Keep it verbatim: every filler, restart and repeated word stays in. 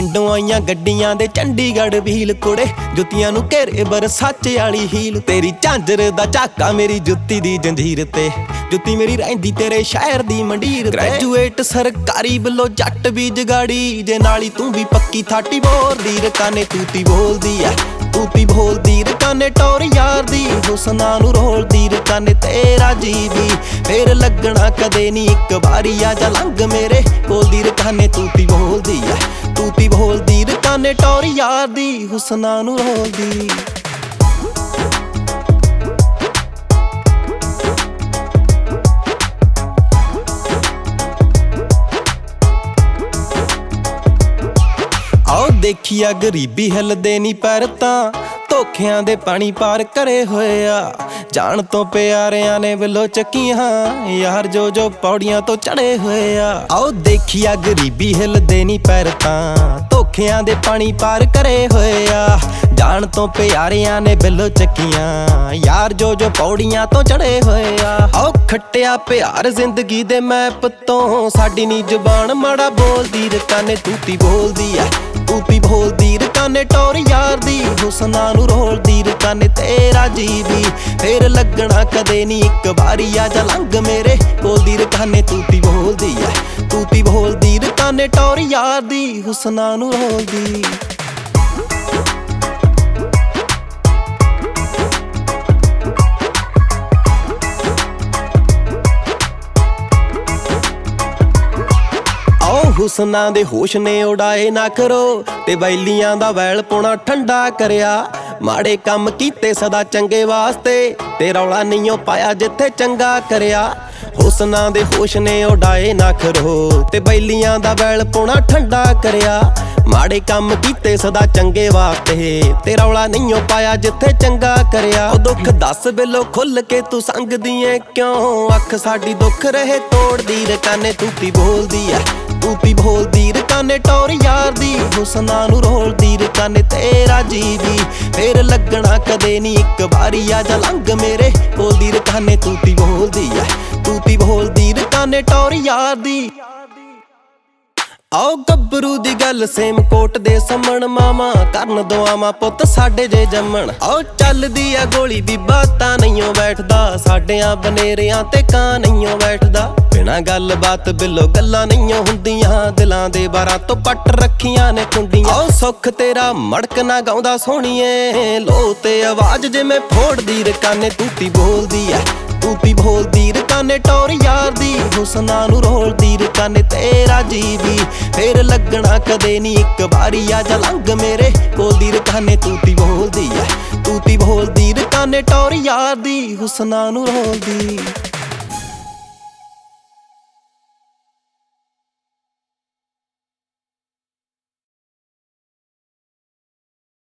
ਪਿੰਡੋਂ ਆਈਆਂ ਗੱਡੀਆਂ ਦੇ ਚੰਡੀਗੜ੍ਹ ਵੀਲ ਕੁੜੇ, ਜੁੱਤੀਆਂ ਨੂੰ ਘੇਰੇ ਬਰਸਾਚੇ ਵਾਲੀ ਹੀਲ। ਤੇਰੀ ਝਾਂਜਰ ਦਾ ਝਾਕਾ ਮੇਰੀ ਜੁੱਤੀ ਦੀ ਜੰਜੀਰ ਤੇ, ਜੁੱਤੀ ਮੇਰੀ ਰਹਿੰਦੀ ਤੇਰੇ ਸ਼ਹਿਰ ਦੀ ਮੰਡੀਰ ਤੇ। ਗ੍ਰੈਜੂਏਟ ਸਰਕਾਰੀ ਵੱਲੋਂ ਜੱਟ ਵੀ ਜਗਾੜੀ, ਜੇ ਨਾਲੀ ਤੂੰ ਵੀ ਪੱਕੀ ਥਾਟੀ ਬੋਲਦੀ। ਰਕਾਨੇ ਤੂਤੀ ਬੋਲਦੀ ਐ, ਤੂਤੀ ਬੋਲਦੀ। ਰਕਾਨੇ ਟੌਰ ਯਾਰ ਦੀ, ਹੁਸਨਾ ਨੂੰ ਰੋਲਦੀ। ਰਕਾਨੇ ਤੇਰਾ ਜੀ ਵੀ ਫੇਰ ਲੱਗਣਾ ਕਦੇ ਨੀ, ਇੱਕ ਵਾਰੀ ਆ ਜਾ ਲੰਘ ਮੇਰੇ ਕੋਲ ਦੀ। ਰਕਾਨੇ ਤੂਤੀ ਬੋਲਦੀ ਐ, ਤੂਤੀ ਬੋਲਦੀ। ਰਕਾਨੇ ਟੌਰ ਯਾਰ ਦੀ, ਹੁਸਨਾ ਨੂੰ ਰੋਲਦੀ। ਆਓ ਦੇਖੀਆ ਗਰੀਬੀ ਹਿੱਲਦੇ ਨੀ ਪੈਰ ਤਾਂ, ਧੋਖਿਆਂ ਦੇ ਪਾਣੀ ਪਾਰ ਕਰੇ ਹੋਏ ਆ। ਜਾਣ ਤੋਂ ਪਿਆਰਿਆਂ ਨੇ ਵੱਲੋਂ ਚੱਕੀਆਂ, ਯਾਰ ਜੋ ਜੋ ਪੌੜੀਆਂ ਤੋਂ ਚੜੇ ਹੋਏ ਆ। ਆਓ ਦੇਖੀਆ ਗਰੀਬੀ ਹਿੱਲਦੇ ਨੀ ਪੈਰ ਤਾਂ, ਧੋਖਿਆਂ ਦੇ ਪਾਣੀ ਪਾਰ ਕਰੇ ਹੋਏ ਆ। ਜਾਣ ਤੋਂ ਪਿਆਰਿਆਂ ਨੇ ਵੱਲੋਂ ਚੱਕੀਆਂ, ਯਾਰ ਜੋ ਜੋ ਪੌੜੀਆਂ ਤੋਂ ਚੜੇ ਹੋਏ ਆ। ਆਓ ਖੱਟਿਆ ਪਿਆਰ ਜ਼ਿੰਦਗੀ ਦੇ ਮੈਪ ਤੋਂ, ਸਾਡੀ ਨੀ ਜ਼ੁਬਾਨ ਮਾੜਾ ਬੋਲਦੀ। ਰਕਾਨੇ ਤੂਤੀ ਬੋਲਦੀ ਐ, ਤੂਤੀ ਬੋਲਦੀ। ਰਕਾਨੇ ਟੌਰ ਯਾਰ ਦੀ, ਹੁਸਨਾ ਨੂੰ ਰੋਲਦੀ। ਰਕਾਨੇ ਤੇਰਾ ਜੀ ਵੀ ਫੇਰ ਲੱਗਣਾ ਕਦੇ ਨੀ, ਇੱਕ ਵਾਰੀ ਆ ਜਾ ਲੰਘ ਮੇਰੇ ਕੋਲ ਦੀ। ਰਕਾਨੇ ਤੂਤੀ ਬੋਲਦੀ ਐ, ਤੂਤੀ ਬੋਲਦੀ। ਰਕਾਨੇ ਟੌਰ ਯਾਰ ਦੀ, ਹੁਸਨਾ ਨੂੰ ਰੋਲਦੀ। ਹੁਸਨਾ ਦੇ ਹੋਸ਼ ਨੇ ਉਡਾਏ ਨਾ ਕਰੋ, ਤੇ ਬੈਲੀਆਂ ਦਾ ਵੈਲ ਪਾਉਣਾ ਠੰਡਾ ਕਰਿਆ। ਮਾੜੇ ਕੰਮ ਕੀਤੇ ਸਦਾ ਚੰਗੇ ਵਾਸਤੇ, ਤੇ ਰੌਲਾ ਨਹੀਂਓ ਪਾਇਆ ਜਿੱਥੇ ਚੰਗਾ ਕਰਿਆ। ਹੁਸਨਾ ਦੇ ਹੋਸ਼ ਨੇ ਉਡਾਏ ਨਾ ਕਰੋ, ਤੇ ਬੈਲੀਆਂ ਦਾ ਵੈਲ ਪਾਉਣਾ ਠੰਡਾ ਕਰਿਆ। ਮਾੜੇ ਕੰਮ ਕੀਤੇ ਸਦਾ ਚੰਗੇ ਵਾਸਤੇ, ਤੇ ਰੌਲਾ ਨਹੀਂਓ ਪਾਇਆ ਜਿੱਥੇ ਚੰਗਾ ਕਰਿਆ। ਉਹ ਦੁੱਖ ਦੱਸ ਬਿੱਲੋ ਖੁੱਲ ਕੇ ਤੂੰ ਸੰਗਦੀ ਏ ਕਿਉਂ, ਅੱਖ ਸਾਡੀ ਦੁੱਖ ਰਹੇ ਤੋੜਦੀ। ਰਕਾਨੇ ਤੂਤੀ ਬੋਲਦੀ ਐ, ਤੂਤੀ ਬੋਲਦੀ। ਰਕਾਨੇ ਟੌਰ ਯਾਰ ਦੀ, ਹੁਸਨਾ ਨੂੰ ਰੋਲਦੀ। ਰਕਾਨੇ ਤੇਰਾ ਜੀ ਵੀ ਫੇਰ ਲੱਗਣਾ ਕਦੇ ਨੀ, ਇੱਕ ਵਾਰੀ ਆ ਜਾ ਲੰਘ ਮੇਰੇ ਕੋਲ ਦੀ। ਰਕਾਨੇ ਤੂਤੀ ਬੋਲਦੀ ਐ, ਤੂਤੀ ਬੋਲਦੀ। ਰਕਾਨੇ ਟੌਰ ਯਾਰ ਦੀ। ਆਓ ਗੱਭਰੂ ਦੀ ਗੱਲ ਸੇਮ ਕੋਟ ਦੇ ਸਮਣ, ਮਾਮਾ ਕਰਨ ਦੁਆਵਾਂ ਪੁੱਤ ਸਾਡੇ ਜੇ ਜੰਮਣ। ਆਓ ਚੱਲਦੀ ਆ ਗੋਲੀ ਬੀਬਾ ਤਾਂ ਨਹੀਂਓ ਬੈਠਦਾ, ਸਾਡਿਆਂ ਬਨੇਰਿਆਂ ਤੇ ਕਾਂ ਨਹੀਂਓ ਬੈਠਦਾ। ਬਿਨਾਂ ਗੱਲ ਬਾਤ ਬਿੱਲੋ ਗੱਲਾਂ ਨਹੀਂਓ ਹੁੰਦੀਆਂ, ਦਿਲਾਂ ਦੇ ਬਾਰਾਂ ਤੋਂ ਪੱਟ ਰੱਖੀਆਂ ਨੇ ਕੁੰਡੀਆਂ। ਆਓ ਸੁੱਖ ਤੇਰਾ ਮੜਕ ਨਾ ਗਾਉਂਦਾ ਸੋਹਣੀਏ, ਲੋ ਤੇ ਆਵਾਜ਼ ਜਿਵੇਂ ਫੋੜਦੀ। ਰਕਾਨੇ ਤੂਤੀ ਬੋਲਦੀ ਐ, ਤੂਤੀ ਬੋਲਦੀ। ਰਕਾਨੇ ਟੌਰ ਯਾਰ ਦੀ, ਹੁਸਨਾ ਨੂੰ ਰੋਲਦੀ। ਰਕਾਨੇ ਤੇਰਾ ਜੀ ਵੀ ਫੇਰ ਲੱਗਣਾ ਕਦੇ ਨੀ, ਇੱਕ ਵਾਰੀ ਆ ਜਾ ਲੰਘ ਮੇਰੇ ਕੋਲ ਦੀ। ਰਕਾਨੇ ਤੂਤੀ ਬੋਲਦੀ ਐ, ਤੂਤੀ ਬੋਲਦੀ। ਰਕਾਨੇ ਟੌਰ ਯਾਰ ਦੀ, ਹੁਸਨਾ ਨੂੰ ਰੋਲਦੀ।